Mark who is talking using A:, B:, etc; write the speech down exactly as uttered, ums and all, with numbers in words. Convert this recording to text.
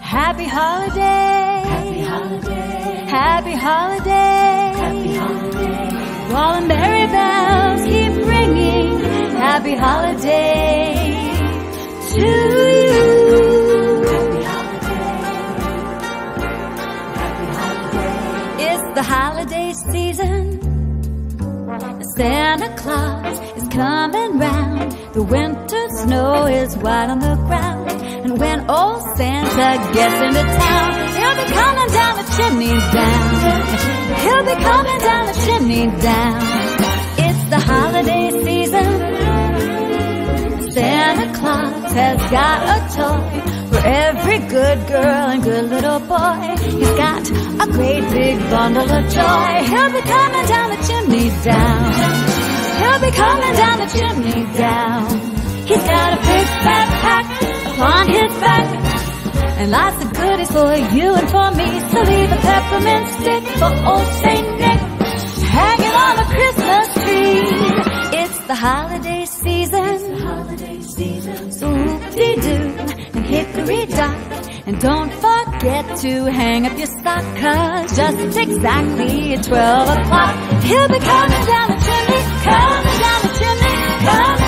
A: Happy holiday,
B: Happy holiday,
A: happy holiday,
B: happy holiday.
A: while the merry bells keep ringing. Happy holiday to you.
B: Happy holiday, happy holiday.
A: It's the holiday season. Santa Claus is coming round. The winter snow is white on the ground. And when old Santa gets into town, he'll be coming down the chimney down. He'll be coming down the chimney down. It's the holiday season. Santa Claus has got a toy for every good girl and good little boy. He's got a great big bundle of joy. He'll be coming down the chimney down. He'll be coming down the chimney down. He's got a big fat pack upon his back, and lots of goodies for you and for me. So leave a peppermint stick for old Saint Nick hanging on the Christmas tree. It's the holiday season.
B: Holiday season.
A: So whoop-de-doo and hickory-dock, and don't forget to hang up your stock, 'cause just exactly at twelve o'clock he'll be coming down the chimney, coming down the chimney, coming